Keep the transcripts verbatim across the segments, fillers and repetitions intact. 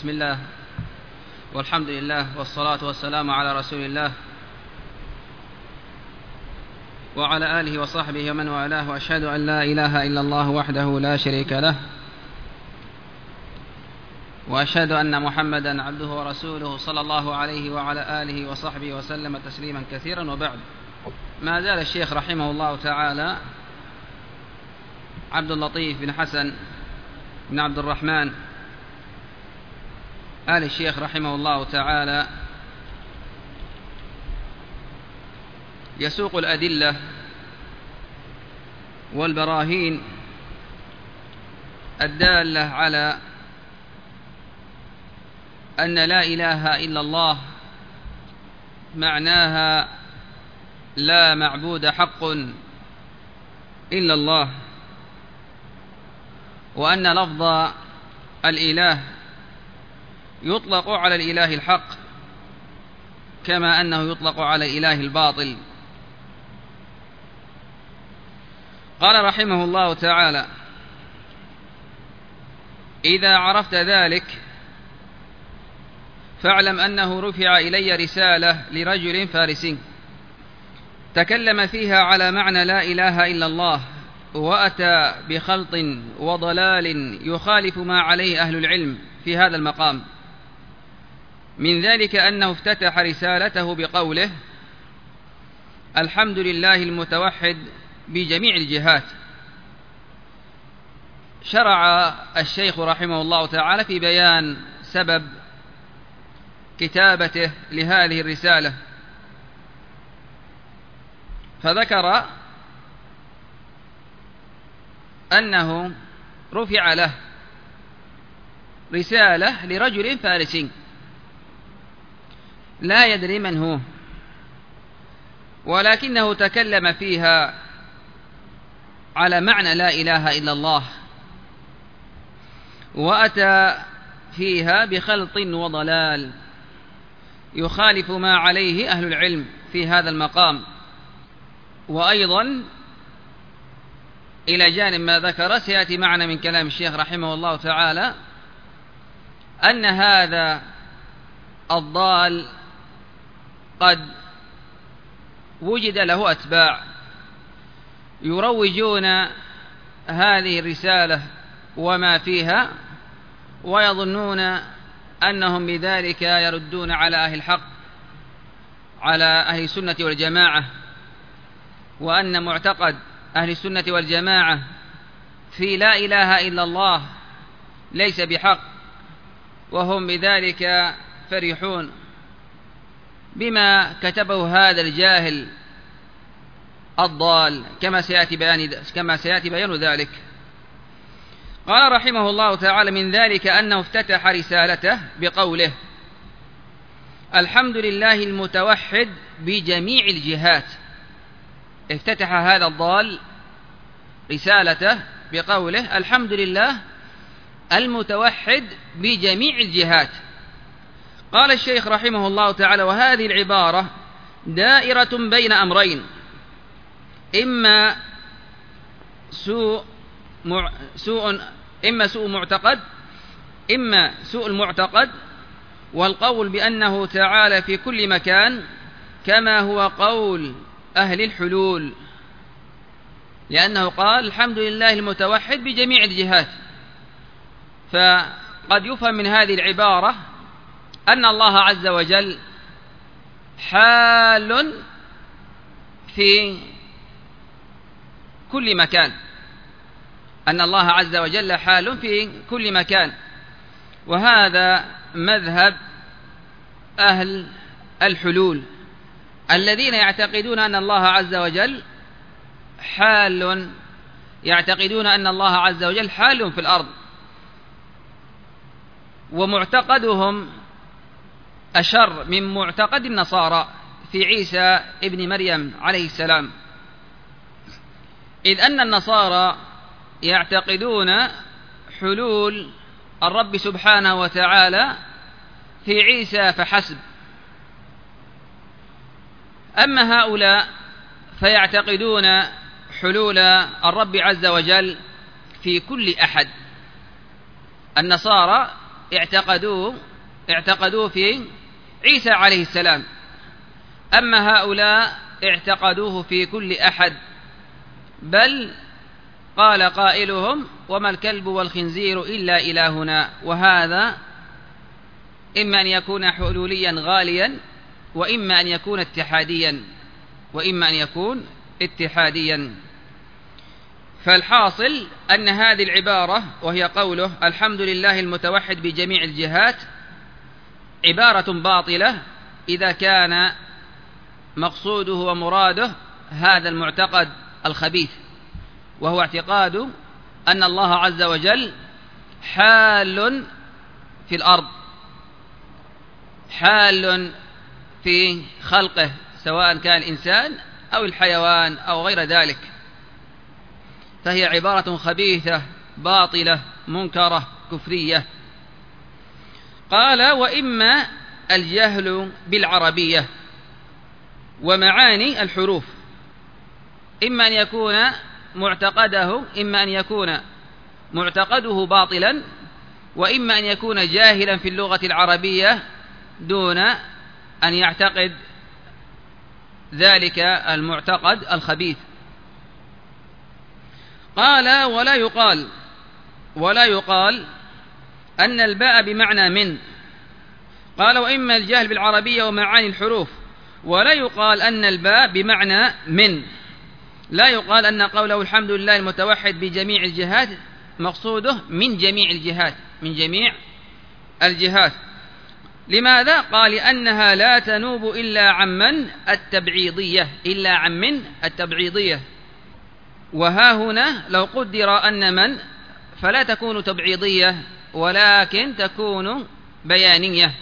بسم الله والحمد لله والصلاة والسلام على رسول الله وعلى آله وصحبه ومن والاه، وأشهد أن لا إله إلا الله وحده لا شريك له، وأشهد أن محمدا عبده ورسوله صلى الله عليه وعلى آله وصحبه وسلم تسليما كثيرا. وبعد، ما زال الشيخ رحمه الله تعالى عبد اللطيف بن حسن بن عبد الرحمن آل الشيخ رحمه الله تعالى يسوق الأدلة والبراهين الدالة على أن لا إله إلا الله معناها لا معبود حق إلا الله، وأن لفظ الإله يطلق على الإله الحق كما أنه يطلق على الإله الباطل. قال رحمه الله تعالى: إذا عرفت ذلك فاعلم أنه رفع إلي رسالة لرجل فارسي تكلم فيها على معنى لا إله إلا الله، وأتى بخلط وضلال يخالف ما عليه أهل العلم في هذا المقام. من ذلك أنه افتتح رسالته بقوله: الحمد لله المتوحد بجميع الجهات. شرع الشيخ رحمه الله تعالى في بيان سبب كتابته لهذه الرسالة، فذكر أنه رفع له رسالة لرجل فارسي لا يدري من هو، ولكنه تكلم فيها على معنى لا إله إلا الله، وأتى فيها بخلط وضلال يخالف ما عليه أهل العلم في هذا المقام. وأيضا إلى جانب ما ذكر سيأتي معنا من كلام الشيخ رحمه الله تعالى أن هذا الضال قد وجد له أتباع يروجون هذه الرسالة وما فيها، ويظنون أنهم بذلك يردون على أهل الحق، على أهل السنة والجماعة، وأن معتقد أهل السنة والجماعة في لا إله إلا الله ليس بحق، وهم بذلك فرحون بما كتبه هذا الجاهل الضال، كما سيأتي بيان كما سيأتي بيان ذلك. قال رحمه الله تعالى: من ذلك أنه افتتح رسالته بقوله: الحمد لله المتوحد بجميع الجهات. افتتح هذا الضال رسالته بقوله: الحمد لله المتوحد بجميع الجهات. قال الشيخ رحمه الله تعالى: وهذه العبارة دائرة بين أمرين: إما سوء مع... سوء إما سوء معتقد إما سوء المعتقد والقول بأنه تعالى في كل مكان، كما هو قول أهل الحلول، لأنه قال الحمد لله المتوحد بجميع الجهات. فقد يفهم من هذه العبارة أن الله عز وجل حال في كل مكان، أن الله عز وجل حال في كل مكان، وهذا مذهب أهل الحلول الذين يعتقدون أن الله عز وجل حال يعتقدون أن الله عز وجل حال في الأرض، ومعتقدهم أشر من معتقد النصارى في عيسى ابن مريم عليه السلام، إذ أن النصارى يعتقدون حلول الرب سبحانه وتعالى في عيسى فحسب، أما هؤلاء فيعتقدون حلول الرب عز وجل في كل أحد. النصارى اعتقدوه اعتقدوه في عيسى عليه السلام، أما هؤلاء اعتقدوه في كل أحد، بل قال قائلهم وما الكلب والخنزير إلا إلهنا. وهذا إما أن يكون حلوليا غاليا، وإما أن يكون اتحاديا وإما أن يكون اتحاديا. فالحاصل أن هذه العبارة، وهي قوله الحمد لله المتوحد بجميع الجهات، عبارة باطلة إذا كان مقصوده ومراده هذا المعتقد الخبيث، وهو اعتقاد أن الله عز وجل حال في الأرض، حال في خلقه، سواء كان الإنسان أو الحيوان أو غير ذلك، فهي عبارة خبيثة باطلة منكرة كفرية. قال وإما الجهل بالعربية ومعاني الحروف، إما أن يكون معتقده إما أن يكون معتقده باطلا، وإما أن يكون جاهلا في اللغة العربية دون أن يعتقد ذلك المعتقد الخبيث. قال ولا يقال ولا يقال أن الباء بمعنى من. قال وإما الجهل بالعربية ومعاني الحروف، ولا يقال أن الباء بمعنى من. لا يقال أن قوله الحمد لله المتوحد بجميع الجهات مقصوده من جميع الجهات، من جميع الجهات. لماذا؟ قال لأنها لا تنوب إلا عن من التبعيضية، إلا عن من التبعيضية. وها هنا لو قدر أن من فلا تكون تبعيضية ولكن تكون بيانية.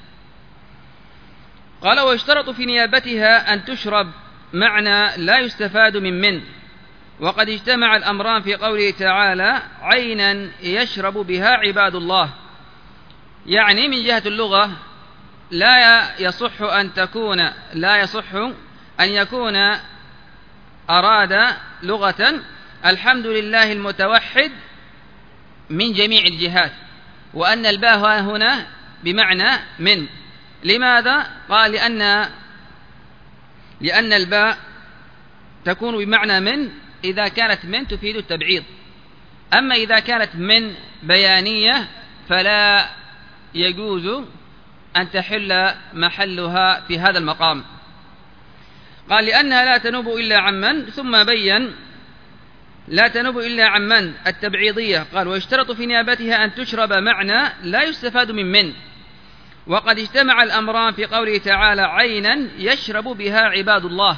قال ويشترط في نيابتها أن تشرب معنى لا يستفاد من من، وقد اجتمع الأمران في قوله تعالى عينا يشرب بها عباد الله. يعني من جهة اللغة لا يصح أن تكون لا يصح أن يكون أراد لغة الحمد لله المتوحد من جميع الجهات، وأن الباء هنا بمعنى من. لماذا؟ قال لأن لأن الباء تكون بمعنى من إذا كانت من تفيد التبعيض، أما إذا كانت من بيانية فلا يجوز أن تحل محلها في هذا المقام. قال لأنها لا تنوب إلا عن من، ثم بين لا تنوب إلا عن من التبعيضية. قال ويشترط في نيابتها أن تشرب معنى لا يستفاد من من، وقد اجتمع الأمران في قوله تعالى عينا يشرب بها عباد الله.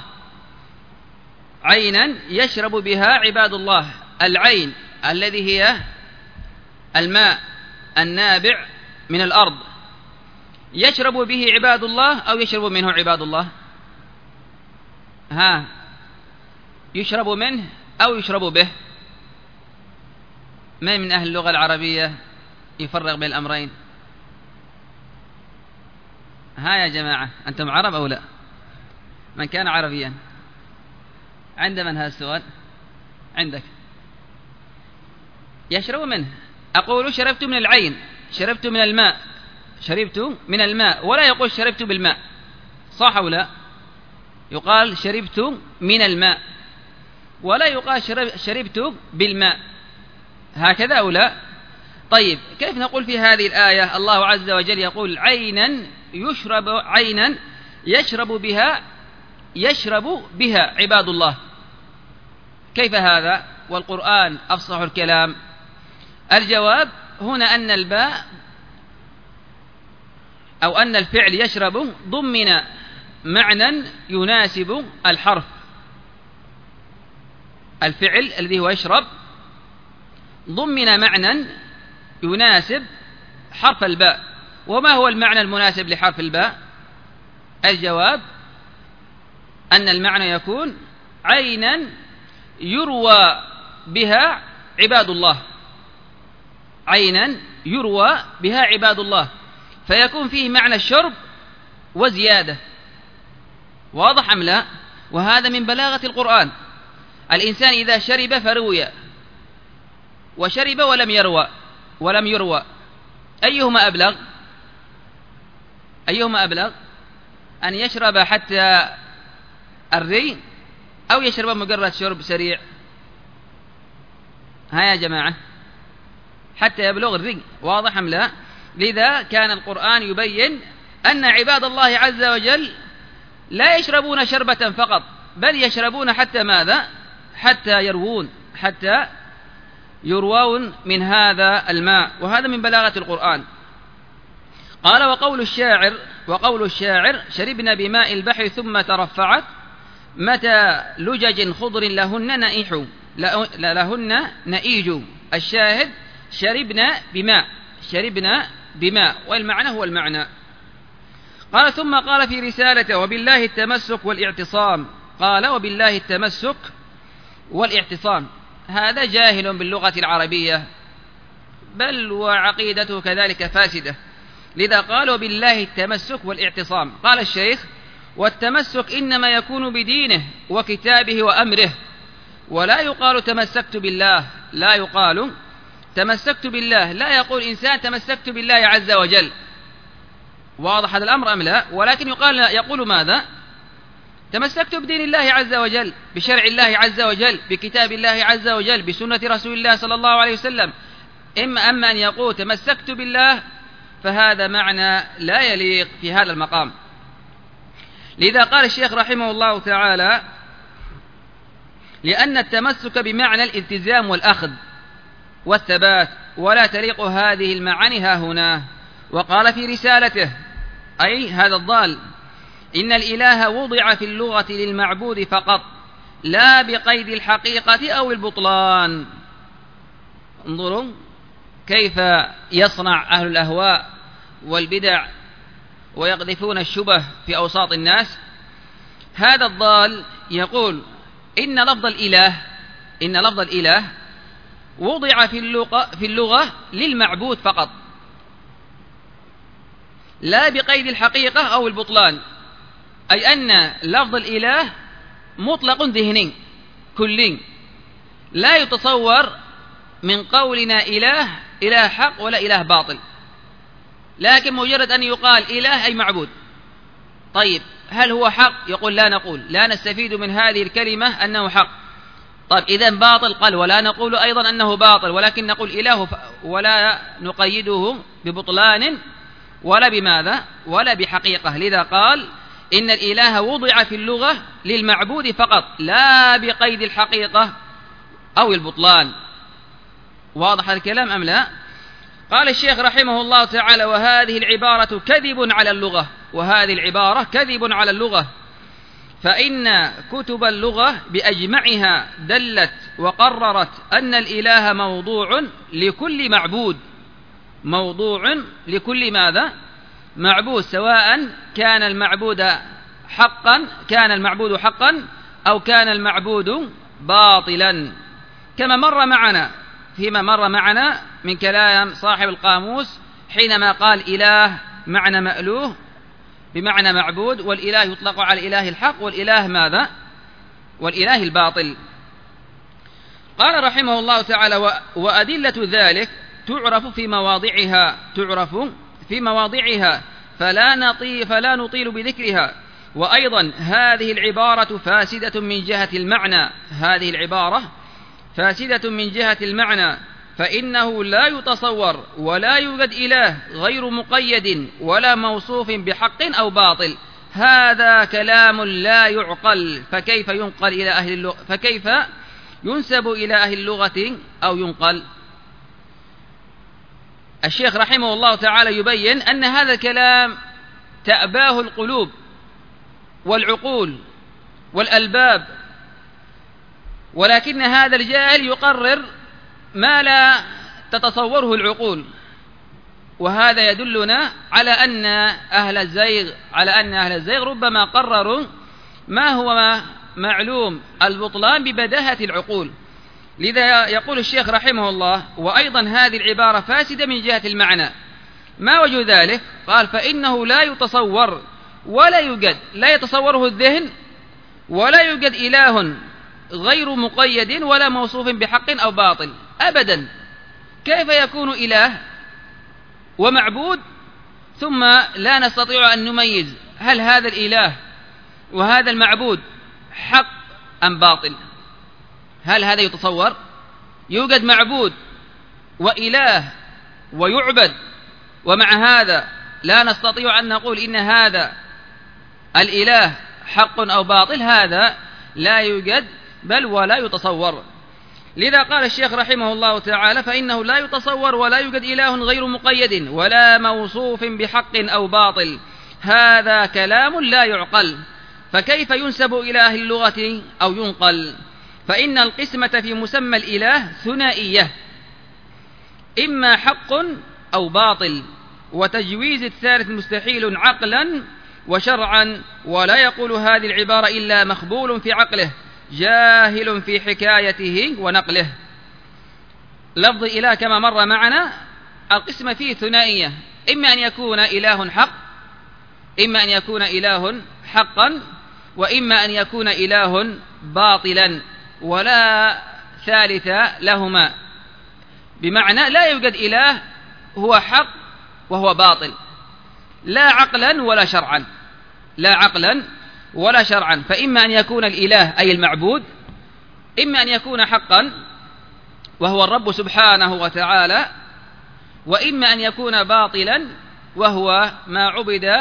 عينا يشرب بها عباد الله، العين الذي هي الماء النابع من الأرض، يشرب به عباد الله أو يشرب منه عباد الله؟ ها يشرب منه أو يشرب به؟ من من أهل اللغة العربية يفرق بين الأمرين؟ ها يا جماعة، أنتم عرب أو لا؟ من كان عربيا عند من هذا السؤال؟ عندك. يشرب منه. أقول شربت من العين، شربت من الماء، شربت من الماء، ولا يقول شربت بالماء، صح أو لا؟ يقال شربت من الماء ولا يقال شربت بالماء، هكذا أو لا؟ طيب كيف نقول في هذه الآية الله عز وجل يقول عينا يشرب عينا يشرب بها يشرب بها عباد الله؟ كيف هذا والقرآن أفصح الكلام؟ الجواب هنا أن الباء أو أن الفعل يشرب ضمن معنى يناسب الحرف. الفعل الذي هو يشرب ضمن معنى يناسب حرف الباء. وما هو المعنى المناسب لحرف الباء؟ الجواب أن المعنى يكون عينا يروى بها عباد الله، عينا يروى بها عباد الله، فيكون فيه معنى الشرب وزيادة. واضح أم لا؟ وهذا من بلاغة القرآن. الإنسان إذا شرب فروي، وشرب ولم يروى ولم يروى أيهما أبلغ أيهما أبلغ أن يشرب حتى الري أو يشرب مجرد شرب سريع؟ ها يا جماعة، حتى يبلغ الري، واضح أم لا؟ لذا كان القرآن يبين أن عباد الله عز وجل لا يشربون شربة فقط، بل يشربون حتى ماذا؟ حتى يروون، حتى يروون من هذا الماء، وهذا من بلاغة القرآن. قال وقول الشاعر وقول الشاعر شربنا بماء البحر ثم ترفعت متى لجج خضر لهن نائح لهن نئيج. الشاهد شربنا بماء شربنا بماء والمعنى هو المعنى. قال ثم قال في رسالته وبالله التمسك والاعتصام. قال وبالله التمسك والاعتصام، هذا جاهل باللغة العربية، بل وعقيدته كذلك فاسدة، لذا قال وبالله التمسك والاعتصام. قال الشيخ والتمسك إنما يكون بدينه وكتابه وأمره، ولا يقال تمسكت بالله، لا يقال تمسكت بالله، لا يقول إنسان تمسكت بالله عز وجل، واضح هذا الأمر أم لا؟ ولكن يقال يقول ماذا؟ تمسكت بدين الله عز وجل، بشرع الله عز وجل، بكتاب الله عز وجل، بسنة رسول الله صلى الله عليه وسلم. إما أما أن يقول تمسكت بالله فهذا معنى لا يليق في هذا المقام. لذا قال الشيخ رحمه الله تعالى لأن التمسك بمعنى الالتزام والأخذ والثبات، ولا تليق هذه المعاني ها هنا. وقال في رسالته أي هذا الضال إن الإله وضع في اللغة للمعبود فقط، لا بقيد الحقيقة أو البطلان. انظروا كيف يصنع أهل الأهواء والبدع ويقذفون الشبه في أوساط الناس. هذا الضال يقول إن لفظ الإله إن لفظ الإله وضع في اللغة, في اللغة للمعبود فقط، لا بقيد الحقيقة أو البطلان، أي أن لفظ الإله مطلق ذهني كلي، لا يتصور من قولنا إله إله حق ولا إله باطل، لكن مجرد أن يقال إله أي معبود. طيب هل هو حق؟ يقول لا نقول، لا نستفيد من هذه الكلمة أنه حق. طيب إذن باطل؟ قال ولا نقول أيضا أنه باطل، ولكن نقول إله ولا نقيده ببطلان ولا بماذا ولا بحقيقة. لذا قال إن الإله وضع في اللغة للمعبود فقط، لا بقيد الحقيقة أو البطلان. واضح الكلام أم لا؟ قال الشيخ رحمه الله تعالى وهذه العبارة كذب على اللغة وهذه العبارة كذب على اللغة فإن كتب اللغة بأجمعها دلت وقررت أن الإله موضوع لكل معبود، موضوع لكل ماذا؟ معبود، سواء كان المعبود حقا كان المعبود حقا أو كان المعبود باطلا، كما مر معنا فيما مر معنا من كلام صاحب القاموس حينما قال إله معنى مألوه بمعنى معبود، والإله يطلق على الإله الحق والإله ماذا؟ والإله الباطل. قال رحمه الله تعالى وأدلة ذلك تعرف في مواضعها تعرف في مواضعها فلا نطيل, فلا نطيل بذكرها. وأيضا هذه العبارة فاسدة من جهة المعنى هذه العبارة فاسدة من جهة المعنى فإنه لا يتصور ولا يوجد إله غير مقيد ولا موصوف بحق أو باطل. هذا كلام لا يعقل، فكيف ينقل إلى أهل اللغة فكيف ينسب إلى أهل اللغة أو ينقل؟ الشيخ رحمه الله تعالى يبين أن هذا الكلام تأباه القلوب والعقول والألباب، ولكن هذا الجاهل يقرر ما لا تتصوره العقول، وهذا يدلنا على أن أهل الزيغ على أن أهل الزيغ ربما قرروا ما هو معلوم البطلان ببداهة العقول. لذا يقول الشيخ رحمه الله وأيضا هذه العبارة فاسدة من جهة المعنى. ما وجه ذلك؟ قال فإنه لا يتصور ولا يوجد لا يتصوره الذهن ولا يوجد إله غير مقيد ولا موصوف بحق أو باطل أبدا. كيف يكون إله ومعبود، ثم لا نستطيع أن نميز هل هذا الإله وهذا المعبود حق أم باطل. هل هذا يتصور؟ يوجد معبود وإله ويعبد، ومع هذا لا نستطيع أن نقول إن هذا الإله حق أو باطل. هذا لا يوجد بل ولا يتصور. لذا قال الشيخ رحمه الله تعالى: فإنه لا يتصور ولا يوجد إله غير مقيد ولا موصوف بحق أو باطل. هذا كلام لا يعقل، فكيف ينسب إلى أهل اللغة أو ينقل؟ فإن القسمة في مسمى الإله ثنائية، إما حق أو باطل، وتجويز الثالث مستحيل عقلا وشرعا، ولا يقول هذه العبارة إلا مخبول في عقله جاهل في حكايته ونقله. لفظ إله كما مر معنا القسمة فيه ثنائية، إما أن يكون إله حق إما أن يكون إله حقا وإما أن يكون إله باطلا، ولا ثالث لهما. بمعنى لا يوجد إله هو حق وهو باطل، لا عقلا ولا شرعا، لا عقلا ولا شرعا. فإما أن يكون الإله أي المعبود، إما أن يكون حقا وهو الرب سبحانه وتعالى، وإما أن يكون باطلا وهو ما عبد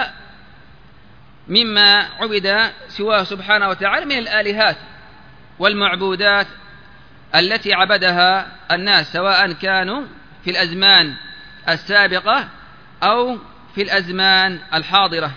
مما عبد سواه سبحانه وتعالى من الآلهات والمعبودات التي عبدها الناس، سواء كانوا في الأزمان السابقة أو في الأزمان الحاضرة.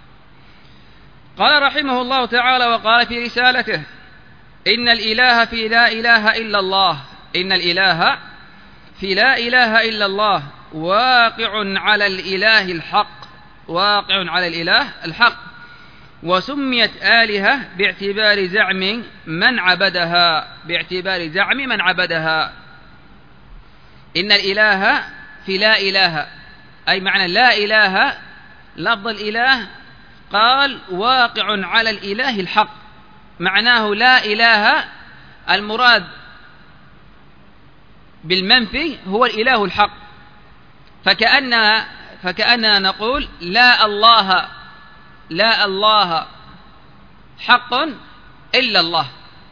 قال رحمه الله تعالى وقال في رسالته: إن الإله في لا إله إلا الله إن الإله في لا إله إلا الله واقع على الإله الحق واقع على الإله الحق وسميت آلهة باعتبار زعم من عبدها باعتبار زعم من عبدها. إن الإله في لا إله، أي معنى لا إله، لفظ الإله قال واقع على الإله الحق، معناه لا إله المراد بالمنفي هو الإله الحق، فكأن فكأننا نقول لا الله لا الله حق إلا الله.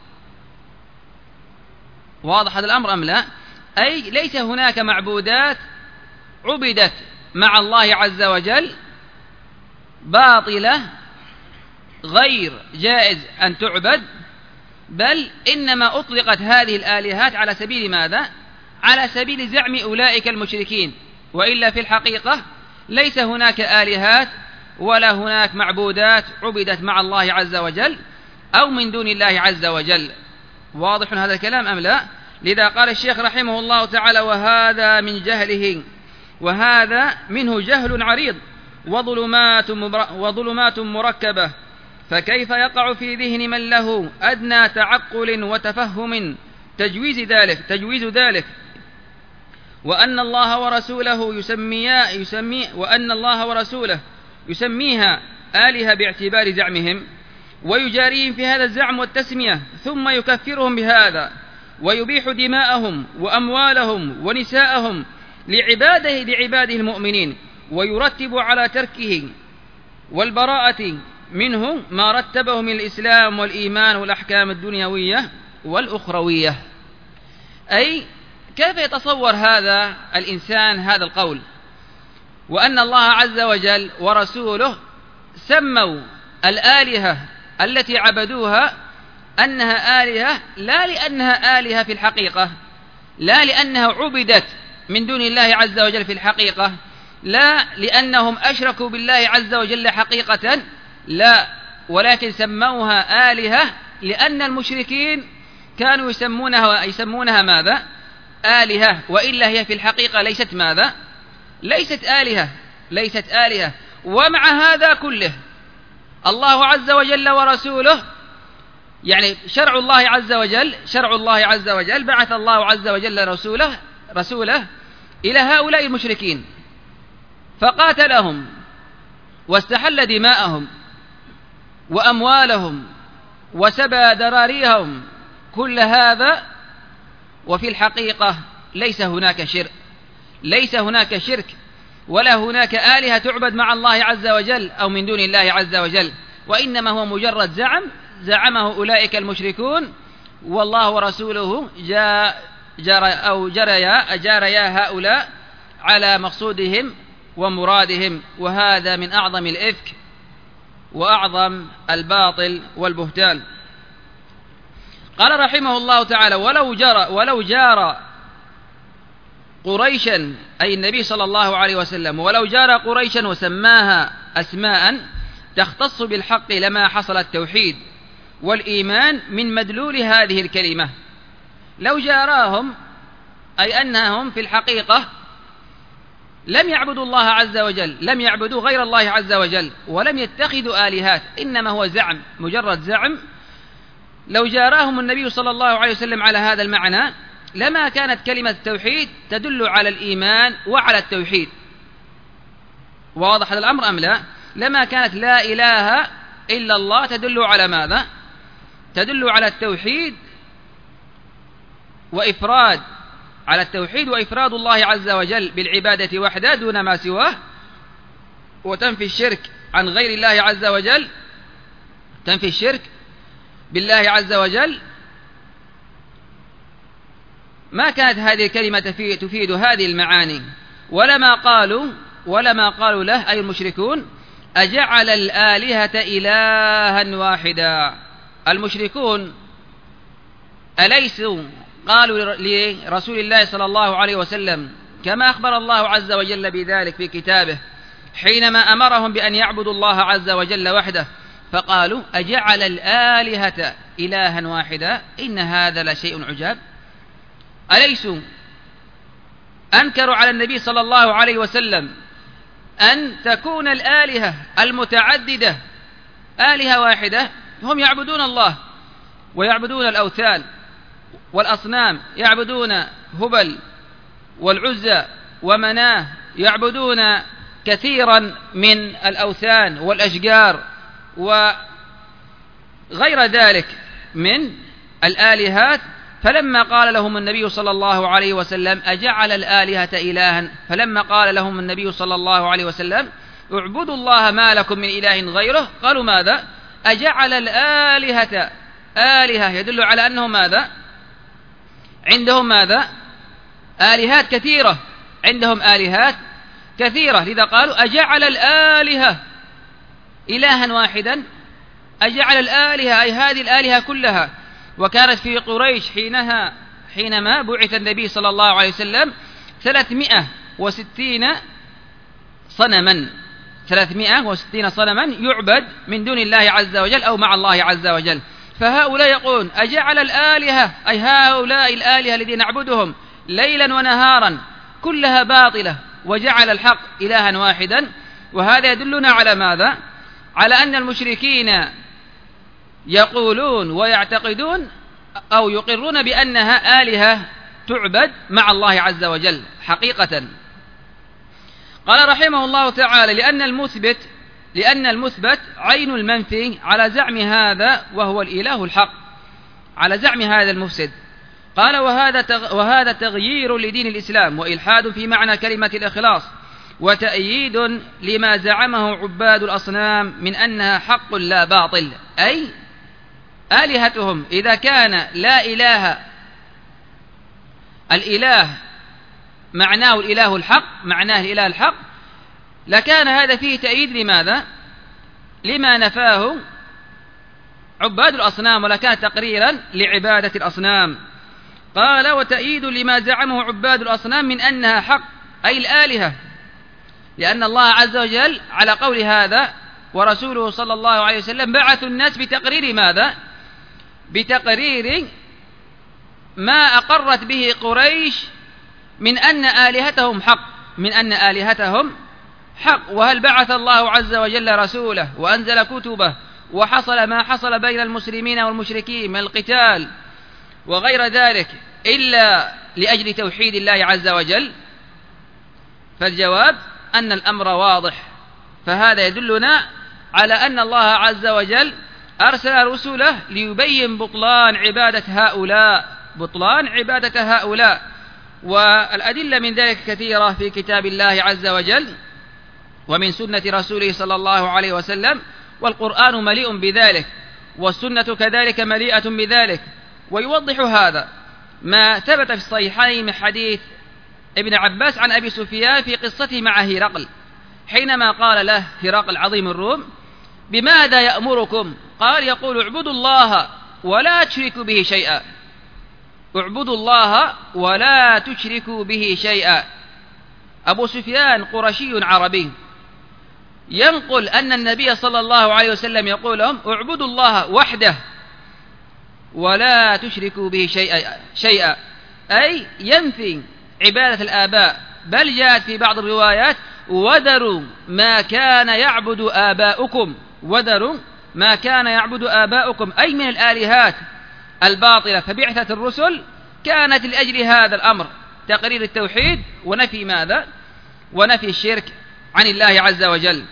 واضح هذا الأمر أم لا؟ أي ليس هناك معبودات عبدت مع الله عز وجل باطلة غير جائز أن تعبد، بل إنما أطلقت هذه الآلهات على سبيل ماذا؟ على سبيل زعم أولئك المشركين، وإلا في الحقيقة ليس هناك آلهات ولا هناك معبودات عبدت مع الله عز وجل أو من دون الله عز وجل. واضح هذا الكلام أم لا؟ لذا قال الشيخ رحمه الله تعالى: وهذا من جهله وهذا منه جهل عريض وظلمات وظلمات مركبة، فكيف يقع في ذهن من له أدنى تعقل وتفهم تجويز ذلك تجويز ذلك وأن الله ورسوله يسميا يسمي وأن الله ورسوله يسميها آلهة باعتبار زعمهم، ويجاريهم في هذا الزعم والتسمية، ثم يكفرهم بهذا ويبيح دماءهم وأموالهم ونساءهم لعباده لعباده المؤمنين، ويرتب على تركه والبراءة منه ما رتبه من الإسلام والإيمان والأحكام الدنيوية والأخروية. أي كيف يتصور هذا الإنسان هذا القول، وأن الله عز وجل ورسوله سموا الآلهة التي عبدوها أنها آلهة، لا لأنها آلهة في الحقيقة، لا لأنها عبدت من دون الله عز وجل في الحقيقة، لا لأنهم أشركوا بالله عز وجل حقيقة، لا، ولكن سموها آلهة لأن المشركين كانوا يسمونها يسمونها ماذا؟ آلهة، وإلا هي في الحقيقة ليست ماذا؟ ليست آلهة ليست آلهة. ومع هذا كله الله عز وجل ورسوله، يعني شرع الله عز وجل شرع الله عز وجل بعث الله عز وجل رسوله رسوله إلى هؤلاء المشركين فقاتلهم واستحل دماءهم وأموالهم وسبى ذراريهم، كل هذا وفي الحقيقة ليس هناك شرك ليس هناك شرك ولا هناك آلهة تعبد مع الله عز وجل أو من دون الله عز وجل، وإنما هو مجرد زعم زعمه أولئك المشركون، والله ورسوله جاء جرى أو جريا أجاريا هؤلاء على مقصودهم ومرادهم، وهذا من أعظم الإفك وأعظم الباطل والبهتان. قال رحمه الله تعالى: ولو جرى ولو جار قريشا، أي النبي صلى الله عليه وسلم، ولو جار قريشا وسماها أسماء تختص بالحق لما حصل التوحيد والإيمان من مدلول هذه الكلمة. لو جاراهم أي أنهم في الحقيقة لم يعبدوا الله عز وجل، لم يعبدوا غير الله عز وجل، ولم يتخذوا آلهات، إنما هو زعم، مجرد زعم. لو جاراهم النبي صلى الله عليه وسلم على هذا المعنى لما كانت كلمة التوحيد تدل على الإيمان وعلى التوحيد. واضح هذا الأمر أم لا؟ لما كانت لا إله إلا الله تدل على ماذا؟ تدل على التوحيد وإفراد على التوحيد وإفراد الله عز وجل بالعبادة وحده دون ما سواه، وتنفي الشرك عن غير الله عز وجل، تنفي الشرك بالله عز وجل. ما كانت هذه الكلمة تفيد هذه المعاني، ولما قالوا ولما قالوا له أي المشركون: أجعل الآلهة إلها واحدا. المشركون أليسوا قالوا لرسول الله صلى الله عليه وسلم كما أخبر الله عز وجل بذلك في كتابه حينما أمرهم بأن يعبدوا الله عز وجل وحده، فقالوا: أجعل الآلهة إلها واحدا إن هذا لشيء عجاب. أليسوا أنكروا على النبي صلى الله عليه وسلم أن تكون الآلهة المتعددة آلهة واحدة؟ هم يعبدون الله ويعبدون الأوثان والأصنام، يعبدون هبل والعزى ومناه، يعبدون كثيرا من الأوثان والأشجار وغير ذلك من الآلهات. فلما قال لهم النبي صلى الله عليه وسلم: أجعل الآلهة إلها، فلما قال لهم النبي صلى الله عليه وسلم: اعبدوا الله ما لكم من إله غيره، قالوا ماذا؟ أجعل الآلهة آلهة، يدل على أنه ماذا؟ عندهم ماذا؟ آلهات كثيرة، عندهم آلهات كثيرة، لذا قالوا: أجعل الآلهة إلها واحدا، أجعل الآلهة أي هذه الآلهة كلها. وكانت في قريش حينها حينما بعث النبي صلى الله عليه وسلم ثلاثمائة وستين صنما ثلاثمائة وستين صنما يعبد من دون الله عز وجل أو مع الله عز وجل. فهؤلاء يقولون: أجعل الآلهة أي هؤلاء الآلهة الذين نعبدهم ليلا ونهارا كلها باطلة، وجعل الحق إلها واحدا. وهذا يدلنا على ماذا؟ على أن المشركين يقولون ويعتقدون أو يقرون بأنها آلهة تعبد مع الله عز وجل حقيقة. قال رحمه الله تعالى: لأن المثبت لأن المثبت عين المنفي على زعم هذا وهو الإله الحق، على زعم هذا المفسد. قال: وهذا وهذا تغيير لدين الإسلام وإلحاد في معنى كلمة الإخلاص، وتأييد لما زعمه عباد الأصنام من أنها حق لا باطل. أي آلهتهم إذا كان لا إله، الإله معناه الإله الحق، معناه الإله الحق، لكان هذا فيه تأييد لماذا؟ لما نفاه عباد الأصنام، ولكان تقريرا لعبادة الأصنام. قال: وتأييد لما زعمه عباد الأصنام من أنها حق، أي الآلهة، لأن الله عز وجل على قول هذا ورسوله صلى الله عليه وسلم بعثوا الناس بتقرير ماذا؟ بتقرير ما أقرت به قريش من أن آلهتهم حق، من أن آلهتهم حق. وهل بعث الله عز وجل رسوله وأنزل كتبه وحصل ما حصل بين المسلمين والمشركين من القتال وغير ذلك إلا لأجل توحيد الله عز وجل؟ فالجواب أن الأمر واضح. فهذا يدلنا على أن الله عز وجل أرسل رسله ليبين بطلان عبادة هؤلاء، بطلان عبادة هؤلاء، والأدلة من ذلك كثيرة في كتاب الله عز وجل ومن سنة رسوله صلى الله عليه وسلم، والقرآن مليء بذلك، والسنة كذلك مليئة بذلك. ويوضح هذا ما ثبت في الصحيحين من حديث ابن عباس عن أبي سفيان في قصته مع هرقل، حينما قال له هرقل عظيم الروم: بماذا يأمركم؟ قال: يقول: اعبدوا الله ولا تشركوا به شيئا، اعبدوا الله ولا تشركوا به شيئا. أبو سفيان قرشي عربي ينقل أن النبي صلى الله عليه وسلم يقول لهم: اعبدوا الله وحده ولا تشركوا به شيئا, شيئا أي ينفي عبادة الآباء، بل جاءت في بعض الروايات: وذروا ما كان يعبد آباؤكم، وذروا ما كان يعبد آباؤكم، أي من الآلهات الباطلة. فبعثة الرسل كانت لأجل هذا الأمر، تقرير التوحيد ونفي ماذا؟ ونفي الشرك عن الله عز وجل.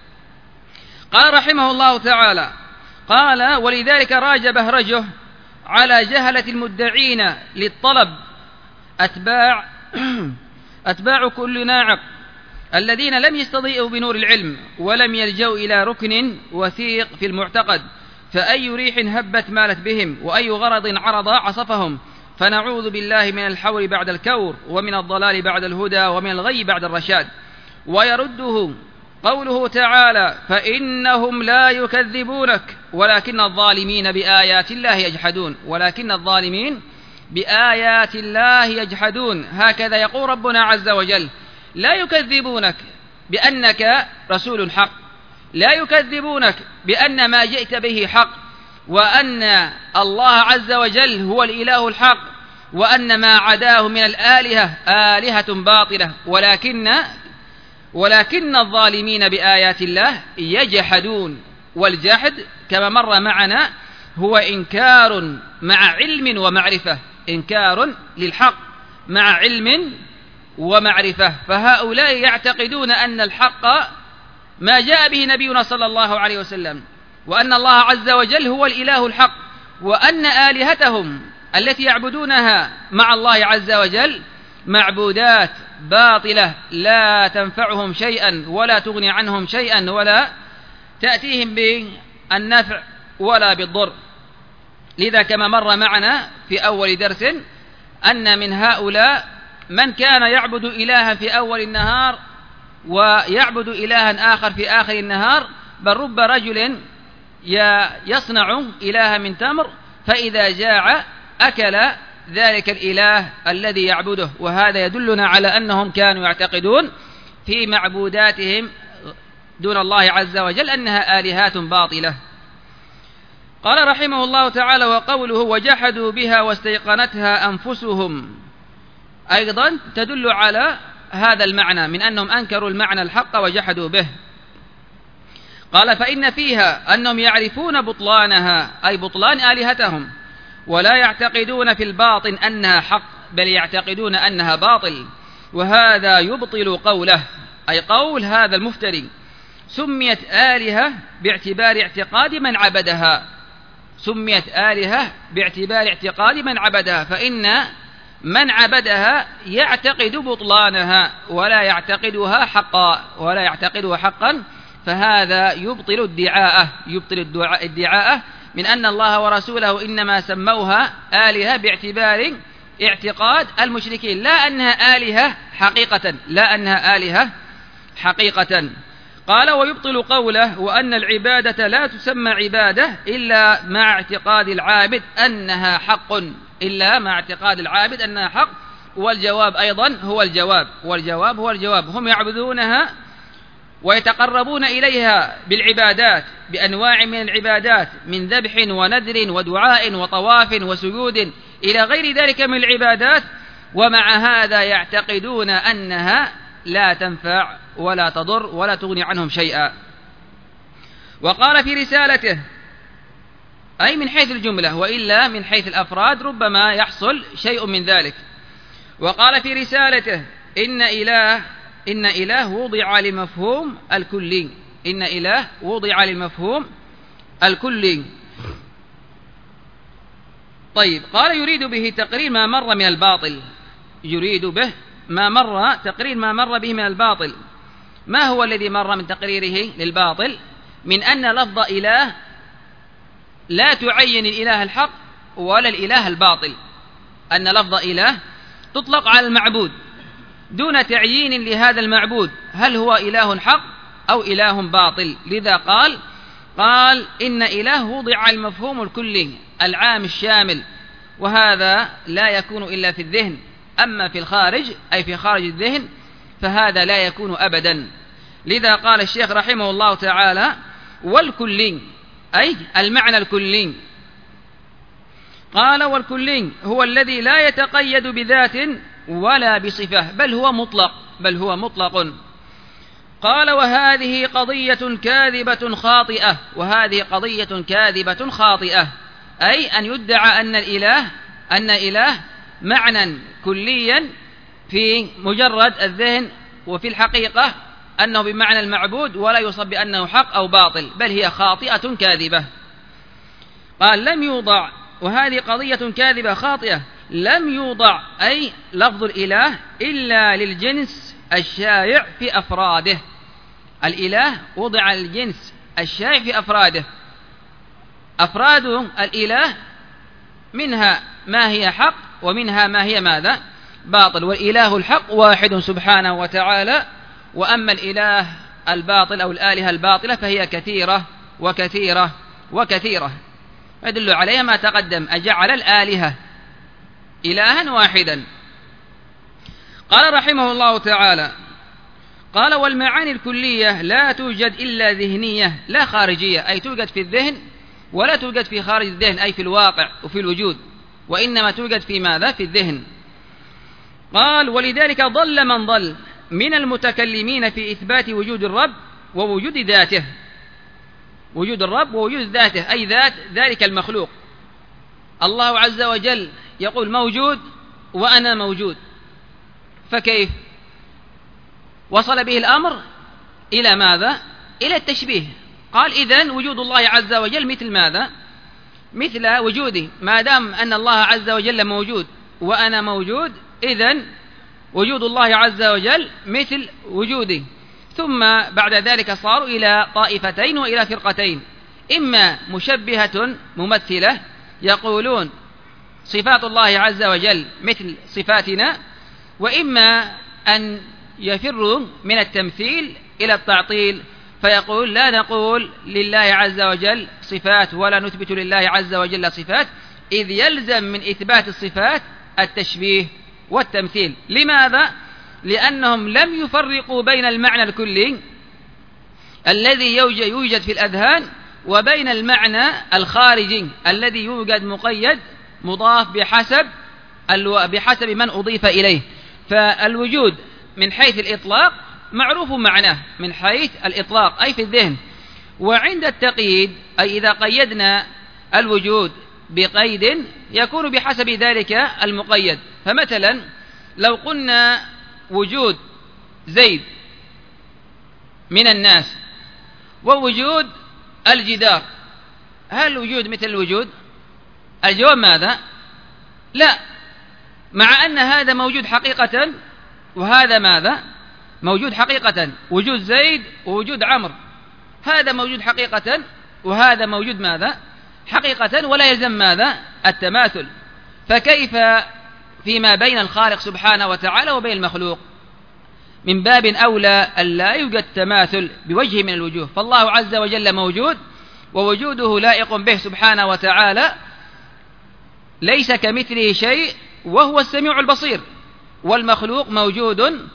قال رحمه الله تعالى: قال: ولذلك راج بهرجه على جهلة المدعين للطلب أتباع أتباع كل ناعق، الذين لم يستضيئوا بنور العلم ولم يلجوا إلى ركن وثيق في المعتقد، فأي ريح هبت مالت بهم، وأي غرض عرض عصفهم. فنعوذ بالله من الحول بعد الكور، ومن الضلال بعد الهدى، ومن الغي بعد الرشاد. ويرده قوله تعالى: فإنهم لا يكذبونك ولكن الظالمين بآيات الله يجحدون، ولكن الظالمين بآيات الله يجحدون. هكذا يقول ربنا عز وجل: لا يكذبونك بأنك رسول حق، لا يكذبونك بأن ما جئت به حق، وأن الله عز وجل هو الإله الحق، وأن ما عداه من الآلهة آلهة باطلة، ولكن ولكن الظالمين بآيات الله يجحدون. والجحد كما مر معنا هو إنكار مع علم ومعرفة، إنكار للحق مع علم ومعرفة. فهؤلاء يعتقدون أن الحق ما جاء به نبينا صلى الله عليه وسلم، وأن الله عز وجل هو الإله الحق، وأن آلهتهم التي يعبدونها مع الله عز وجل معبودات باطلة لا تنفعهم شيئا ولا تغني عنهم شيئا ولا تأتيهم بالنفع ولا بالضر. لذا كما مر معنا في أول درس أن من هؤلاء من كان يعبد إلها في أول النهار ويعبد إلها آخر في آخر النهار، بل رب رجل يصنع إلها من تمر فإذا جاع أكل ذلك الإله الذي يعبده. وهذا يدلنا على أنهم كانوا يعتقدون في معبوداتهم دون الله عز وجل أنها آلهات باطلة. قال رحمه الله تعالى: وقوله: وجحدوا بها واستيقنتها أنفسهم، أيضا تدل على هذا المعنى من أنهم أنكروا المعنى الحق وجحدوا به. قال: فإن فيها أنهم يعرفون بطلانها، أي بطلان آلهتهم، ولا يعتقدون في الباطن أنها حق، بل يعتقدون أنها باطل، وهذا يبطل قوله، أي قول هذا المفتري: سميت آلهة باعتبار اعتقاد من عبدها، سميت آلهة باعتبار اعتقاد من عبدها، فإن من عبدها يعتقد بطلانها ولا يعتقدها حقا ولا يعتقدها حقا فهذا يبطل ادعاءه يبطل ادعاءه من أن الله ورسوله إنما سموها آلهة باعتبار اعتقاد المشركين، لا أنها آلهة حقيقة، لا أنها آلهة حقيقة. قال: ويبطل قوله: وأن العبادة لا تسمى عبادة إلا مع اعتقاد العابد أنها حق، إلا مع اعتقاد العابد أنها حق. والجواب أيضا هو الجواب، والجواب هو الجواب. هم يعبدونها ويتقربون إليها بالعبادات بأنواع من العبادات، من ذبح ونذر ودعاء وطواف وسجود إلى غير ذلك من العبادات، ومع هذا يعتقدون أنها لا تنفع ولا تضر ولا تغني عنهم شيئا. وقال في رسالته، أي من حيث الجملة، وإلا من حيث الأفراد ربما يحصل شيء من ذلك. وقال في رسالته: إن إله إن إله وضع للمفهوم الكلي، إن إله وضع للمفهوم الكلي. طيب، قال: يريد به تقرير ما مر من الباطل، يريد به ما مر تقرير ما مر به من الباطل. ما هو الذي مر من تقريره للباطل؟ من أن لفظ إله لا تعين الإله الحق ولا الإله الباطل، أن لفظ إله تطلق على المعبود دون تعيين لهذا المعبود هل هو إله حق أو إله باطل. لذا قال قال إن إله وضع المفهوم الكلي العام الشامل، وهذا لا يكون إلا في الذهن، أما في الخارج أي في خارج الذهن فهذا لا يكون أبدا. لذا قال الشيخ رحمه الله تعالى والكلي أي المعنى الكلي. قال والكلي هو الذي لا يتقيد بذات ولا بصفة بل هو مطلق بل هو مطلق. قال وهذه قضية كاذبة خاطئة وهذه قضية كاذبة خاطئة أي أن يدعى أن الإله أن إله معنى كليا في مجرد الذهن وفي الحقيقة أنه بمعنى المعبود ولا يصب بأنه حق أو باطل، بل هي خاطئة كاذبة. قال لم يوضع وهذه قضية كاذبة خاطئة لم يوضع أي لفظ الإله إلا للجنس الشائع في أفراده. الإله وضع الجنس الشائع في أفراده، أفراد الإله منها ما هي حق ومنها ما هي ماذا باطل، والإله الحق واحد سبحانه وتعالى، وأما الإله الباطل أو الآلهة الباطلة فهي كثيرة وكثيرة وكثيرة، يدل عليها ما تقدم أجعل الآلهة إلها واحدا. قال رحمه الله تعالى قال والمعاني الكلية لا توجد إلا ذهنية لا خارجية، أي توجد في الذهن ولا توجد في خارج الذهن أي في الواقع وفي الوجود، وإنما توجد في ماذا في الذهن. قال ولذلك ضل من ضل من المتكلمين في إثبات وجود الرب ووجود ذاته، وجود الرب ووجود ذاته أي ذات ذلك المخلوق. الله عز وجل يقول موجود وأنا موجود، فكيف وصل به الأمر إلى ماذا إلى التشبيه. قال إذن وجود الله عز وجل مثل ماذا مثل وجودي، ما دام أن الله عز وجل موجود وأنا موجود إذن وجود الله عز وجل مثل وجودي. ثم بعد ذلك صاروا إلى طائفتين وإلى فرقتين، إما مشبهة ممثلة يقولون صفات الله عز وجل مثل صفاتنا، وإما أن يفروا من التمثيل إلى التعطيل فيقول لا نقول لله عز وجل صفات ولا نثبت لله عز وجل صفات، إذ يلزم من إثبات الصفات التشبيه والتمثيل. لماذا؟ لأنهم لم يفرقوا بين المعنى الكلي الذي يوجد في الأذهان وبين المعنى الخارجي الذي يوجد مقيد مضاف بحسب بحسب من أضيف إليه. فالوجود من حيث الإطلاق معروف معناه من حيث الإطلاق أي في الذهن، وعند التقييد أي إذا قيدنا الوجود بقيد يكون بحسب ذلك المقيد. فمثلا لو قلنا وجود زيد من الناس ووجود الجدار، هل الوجود مثل الوجود؟ الجواب ماذا؟ لا، مع أن هذا موجود حقيقة وهذا ماذا؟ موجود حقيقة. وجود زيد ووجود عمرو هذا موجود حقيقة وهذا موجود ماذا؟ حقيقة، ولا يلزم ماذا؟ التماثل. فكيف فيما بين الخالق سبحانه وتعالى وبين المخلوق؟ من باب أولى أن لا يوجد تماثل بوجه من الوجوه، فالله عز وجل موجود ووجوده لائق به سبحانه وتعالى، ليس كمثله شيء وهو السميع البصير، والمخلوق موجود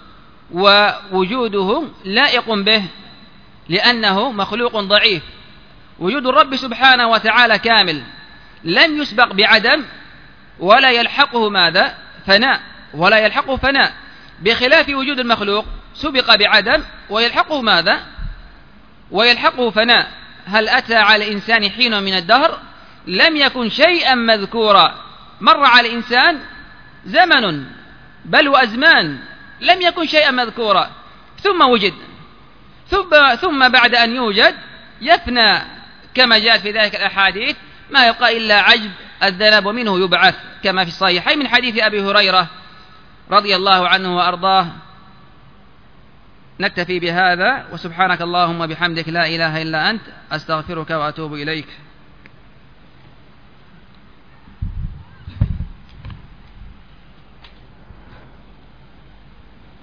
ووجوده لائق به لأنه مخلوق ضعيف. وجود الرب سبحانه وتعالى كامل لم يسبق بعدم ولا يلحقه ماذا؟ فناء، ولا يلحقه فناء، بخلاف وجود المخلوق سبق بعدم ويلحقه ماذا؟ ويلحقه فناء. هل أتى على الإنسان حين من الدهر لم يكن شيئا مذكورا؟ مر على الإنسان زمن بل وأزمان لم يكن شيئا مذكورا ثم وجد، ثم, ثم بعد أن يوجد يفنى كما جاء في ذلك الأحاديث ما يبقى إلا عجب الذنب ومنه يبعث، كما في الصحيحين من حديث أبي هريرة رضي الله عنه وأرضاه. نكتفي بهذا، وسبحانك اللهم بحمدك لا إله إلا أنت أستغفرك وأتوب إليك.